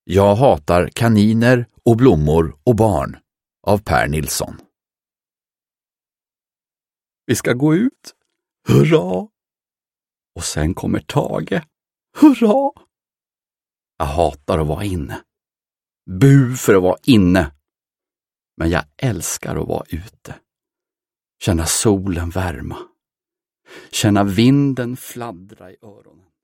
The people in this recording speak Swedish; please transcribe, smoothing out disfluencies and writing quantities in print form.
Jag hatar kaniner och blommor och barn av Per Nilsson. Vi ska gå ut. Hurra! Och sen kommer Tage. Hurra! Jag hatar att vara inne. Bu för att vara inne. Men jag älskar att vara ute. Känna solen värma. Känna vinden fladdra i öronen.